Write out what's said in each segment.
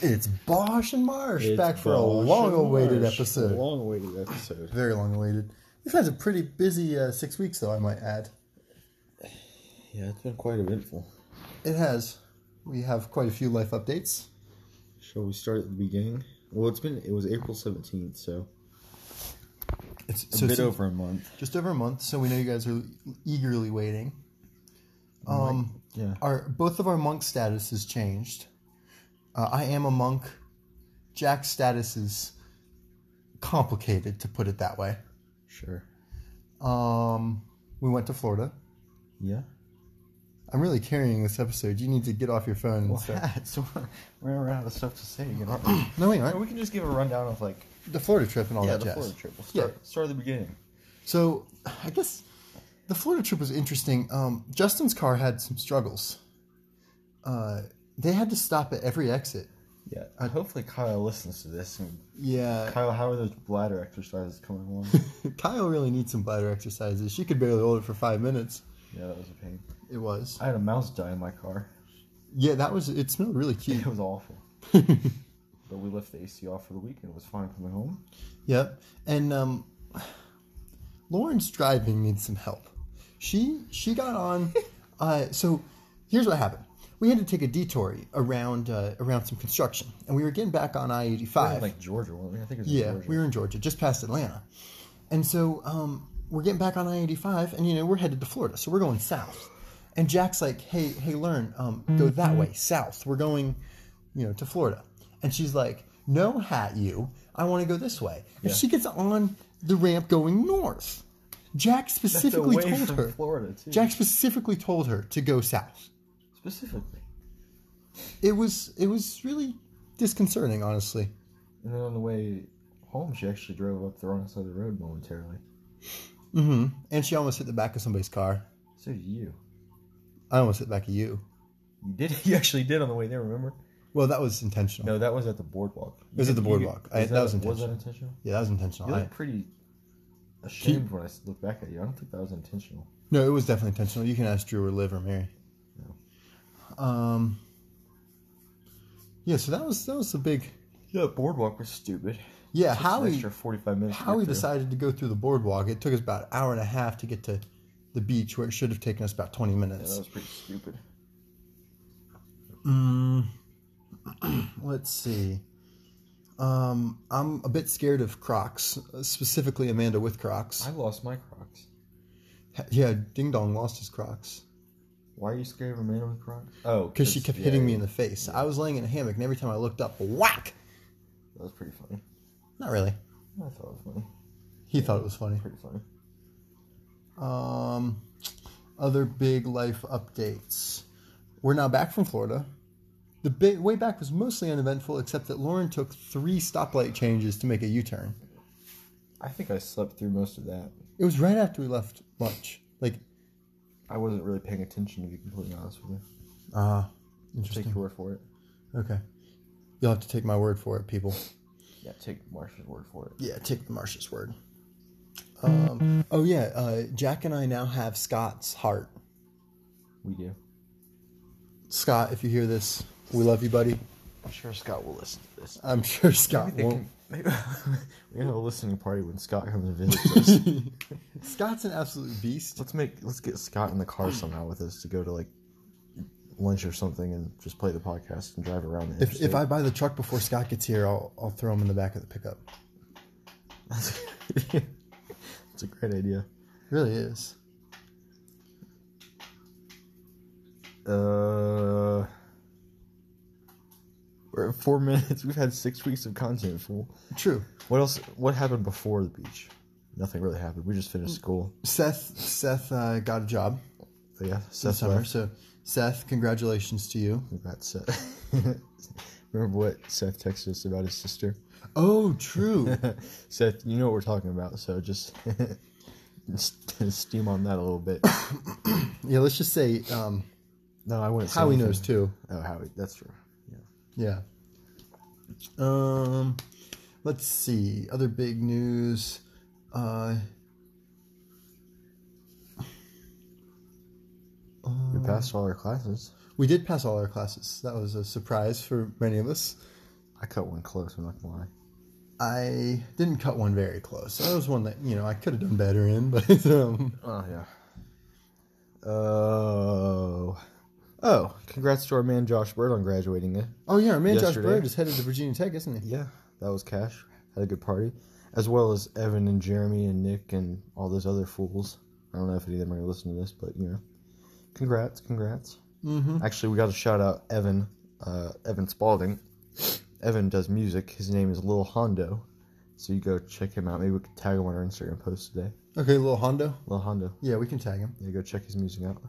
It's Bosch and Marsh It's back for a Bosch long-awaited and Marsh. episode. A long-awaited episode. Very long-awaited. We've had a pretty busy 6 weeks, though, I might add. Yeah, it's been quite eventful. It has. We have quite a few life updates. Shall we start at the beginning? Well, it was April 17th, so It's a bit over a month. Just over a month, so we know you guys are eagerly waiting. Yeah. Both of our monk statuses changed. I am a monk. Jack's status is complicated, to put it that way. Sure. We went to Florida. Yeah. I'm really carrying this episode. You need to get off your phone and stuff. So we're running out of stuff to say. You know? No, we aren't. We can just give a rundown of The Florida trip and all that the jazz. Florida trip. We'll start at the beginning. So, I guess the Florida trip was interesting. Justin's car had some struggles. They had to stop at every exit. Yeah. Hopefully Kyle listens to this. And Yeah. Kyle, how are those bladder exercises coming along? Kyle really needs some bladder exercises. She could barely hold it for 5 minutes. Yeah, that was a pain. It was. I had a mouse die in my car. Yeah, it smelled really cute. It was awful. But we left the AC off for the weekend. It was fine coming home. Yep. And Lauren's driving needs some help. She got on. So here's what happened. We had to take a detour around some construction, and we were getting back on I-85. We were in, like, Georgia, weren't we? I think it was in Georgia. We were in Georgia, just past Atlanta. And so we're getting back on I-85, and we're headed to Florida, so we're going south. And Jack's like, "Hey, Lauren, go that way, south. We're going, to Florida." And she's like, "No, hat you. I want to go this way." And she gets on the ramp going north. Jack specifically told her. Florida, too. Jack specifically told her to go south. Specifically. It was really disconcerting, honestly. And then on the way home, she actually drove up the wrong side of the road momentarily. Mm-hmm. And she almost hit the back of somebody's car. So did you. I almost hit the back of you. You did. You actually did on the way there, remember? Well, that was intentional. No, that was at the boardwalk. It was at the boardwalk. That was intentional. Was that intentional? Yeah, that was intentional. You look pretty ashamed when I look back at you. I don't think that was intentional. No, it was definitely intentional. You can ask Drew or Liv or Mary. No. Yeah, so that was the big. Yeah, the boardwalk was stupid. Yeah, Howie. Extra 45 minutes. Howie decided to go through the boardwalk. It took us about an hour and a half to get to the beach, where it should have taken us about 20 minutes. Yeah, that was pretty stupid. Let's see. I'm a bit scared of Crocs, specifically Amanda with Crocs. I lost my Crocs. Yeah, Ding Dong lost his Crocs. Why are you scared of Amanda with Crocs? Oh, because she kept hitting me in the face. I was laying in a hammock, and every time I looked up, whack! That was pretty funny. Not really. I thought it was funny. He thought it was funny. Pretty funny. Other big life updates. We're now back from Florida. The way back was mostly uneventful, except that Lauren took 3 stoplight changes to make a U-turn. I think I slept through most of that. It was right after we left lunch. I wasn't really paying attention, to be completely honest with you. Interesting. Take your word for it. Okay. You'll have to take my word for it, people. Yeah, take Marsha's word for it. Yeah, take Marsha's word. Jack and I now have Scott's heart. We do. Scott, if you hear this, we love you, buddy. I'm sure Scott will listen to this. I'm sure Scott won't. We're going to have a listening party when Scott comes and visits us. Scott's an absolute beast. Let's get Scott in the car somehow with us to go to lunch or something and just play the podcast and drive around the If I buy the truck before Scott gets here, I'll throw him in the back of the pickup. It's a great idea. It really is. We're at 4 minutes. We've had 6 weeks of content, fool. True. What else? What happened before the beach? Nothing really happened. We just finished school. Seth got a job. So yeah, Seth summer. So Seth, congratulations to you. Congrats, Seth. Remember what Seth texted us about his sister? Oh, true. Seth, you know what we're talking about, so just steam on that a little bit. Yeah, let's just say. No, I wouldn't say Howie anything. knows too. Oh, Howie, that's true. Yeah. Let's see. Other big news. We passed all our classes. We did pass all our classes. That was a surprise for many of us. I cut one close, I'm not gonna lie. I didn't cut one very close. That was one that, I could have done better in, but Oh, yeah. Oh, congrats to our man Josh Bird on graduating it. Oh, yeah, our man Josh Yesterday. Bird is headed to Virginia Tech, isn't he? Yeah, that was cash. Had a good party. As well as Evan and Jeremy and Nick and all those other fools. I don't know if any of them are going to listen to this, but, congrats. Mm-hmm. Actually, we got to shout out Evan Spalding. Evan does music. His name is Lil Hondo. So you go check him out. Maybe we could tag him on our Instagram post today. Okay, Lil Hondo. Lil Hondo. Yeah, we can tag him. Yeah, go check his music out.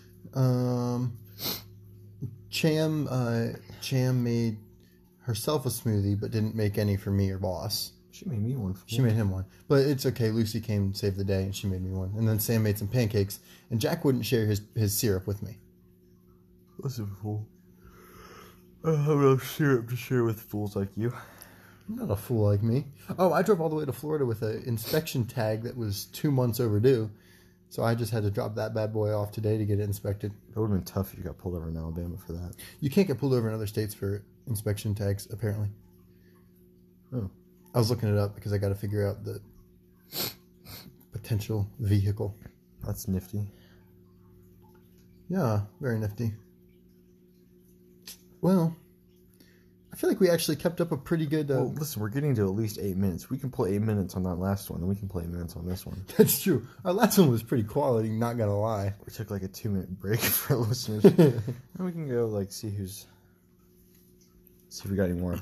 Cham made herself a smoothie, but didn't make any for me or boss. She made me one. She made him one. But it's okay. Lucy came and saved the day, and she made me one. And then Sam made some pancakes, and Jack wouldn't share his syrup with me. That's a fool. I have no syrup to share with fools like you. I'm not a fool like me. Oh, I drove all the way to Florida with an inspection tag that was 2 months overdue. So I just had to drop that bad boy off today to get it inspected. It would have been tough if you got pulled over in Alabama for that. You can't get pulled over in other states for inspection tags, apparently. Oh. I was looking it up because I got to figure out the potential vehicle. That's nifty. Yeah, very nifty. Well, I feel like we actually kept up a pretty good... Well, listen, we're getting to at least 8 minutes. We can play 8 minutes on that last one, and we can play 8 minutes on this one. That's true. Our last one was pretty quality, not going to lie. We took like a 2-minute break for listeners. And we can go, see if we got any more.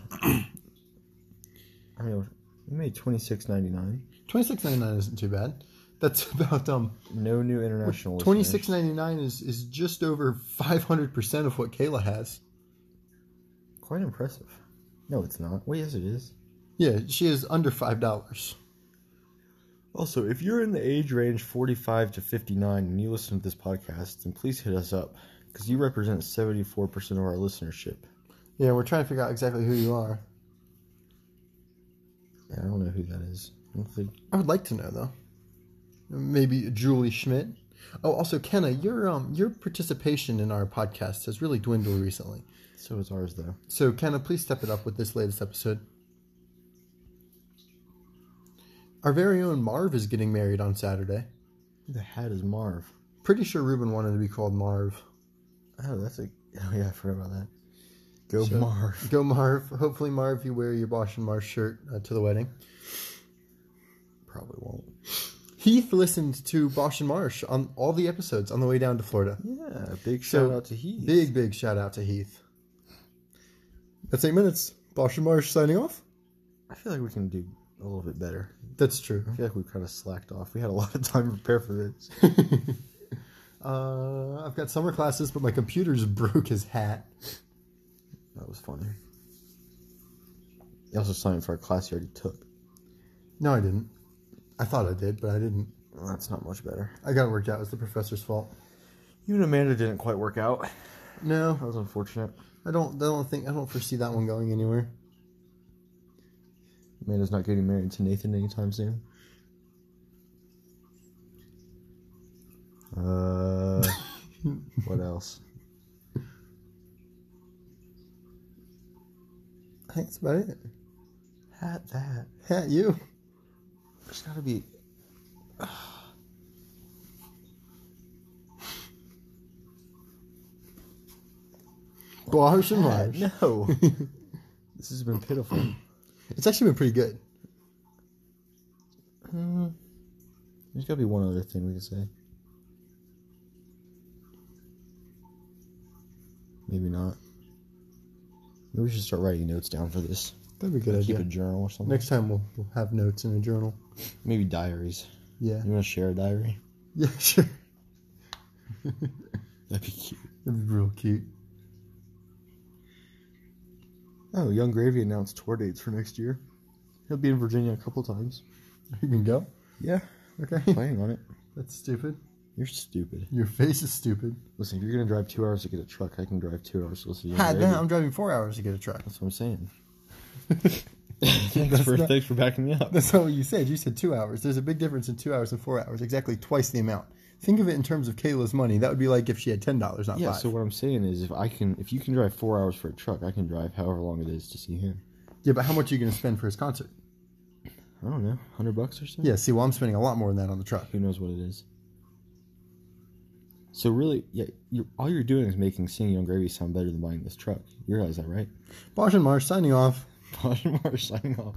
I mean, we made $26.99. $26.99 isn't too bad. That's about no new international listeners. $26.99 is just over 500% of what Kayla has. Quite impressive. No, it's not. Well, yes, it is. Yeah, she is under $5. Also, if you're in the age range 45 to 59 and you listen to this podcast, then please hit us up because you represent 74% of our listenership. Yeah, we're trying to figure out exactly who you are. Yeah, I don't know who that is. I would like to know though. Maybe Julie Schmidt. Oh, also Kenna, your participation in our podcast has really dwindled recently. So is ours, though. So Kenna, please step it up with this latest episode. Our very own Marv is getting married on Saturday. Who the hat is Marv? Pretty sure Ruben wanted to be called Marv. Oh, yeah, I forgot about that. Go Marv. Go Marv. Hopefully, Marv, you wear your Bosch and Marv shirt to the wedding. Probably won't. Heath listened to Bosch and Marsh on all the episodes on the way down to Florida. Yeah, big shout out to Heath. Big shout out to Heath. That's 8 minutes. Bosch and Marsh signing off. I feel like we can do a little bit better. That's true. I feel like we've kind of slacked off. We had a lot of time to prepare for this. I've got summer classes, but my computer's broke his hat. That was funny. You also signed for a class you already took. No, I didn't. I thought I did, but I didn't. Well, that's not much better. I got it worked out. It was the professor's fault. You and Amanda didn't quite work out. No, That was unfortunate. I don't foresee that one going anywhere. Amanda's not getting married to Nathan anytime soon. What else? I think that's about it. Hat that. Hat you. There's gotta be... Bosch and Marsh. No. This has been pitiful. It's actually been pretty good. There's gotta be one other thing we can say. Maybe not. Maybe we should start writing notes down for this. That'd be a good idea. Keep a journal or something. Next time we'll have notes in a journal. Maybe diaries. Yeah. You want to share a diary? Yeah, sure. That'd be cute. That'd be real cute. Oh, Young Gravy announced tour dates for next year. He'll be in Virginia a couple times. You can go? Yeah. Okay. Planning on it. That's stupid. You're stupid. Your face is stupid. Listen, if you're going to drive 2 hours to get a truck, I can drive 2 hours to listen to Young Had Gravy. that, I'm driving 4 hours to get a truck. That's what I'm saying. That's Thanks for backing me up. That's not what you said. You said 2 hours. There's a big difference in 2 hours and 4 hours. Exactly twice the amount. Think of it in terms of Kayla's money. That would be like if she had $10, not Yeah, $5. so what I'm saying is if you can drive 4 hours for a truck, I can drive however long it is to see him. Yeah, but how much are you going to spend for his concert? I don't know, $100 or so? Yeah, see, well, I'm spending a lot more than that on the truck. Who knows what it is? So really, yeah, all you're doing is making Singing on Gravy sound better than buying this truck. You realize that, right? Bosch and Marsh signing off. Bosch and Marsh signing off.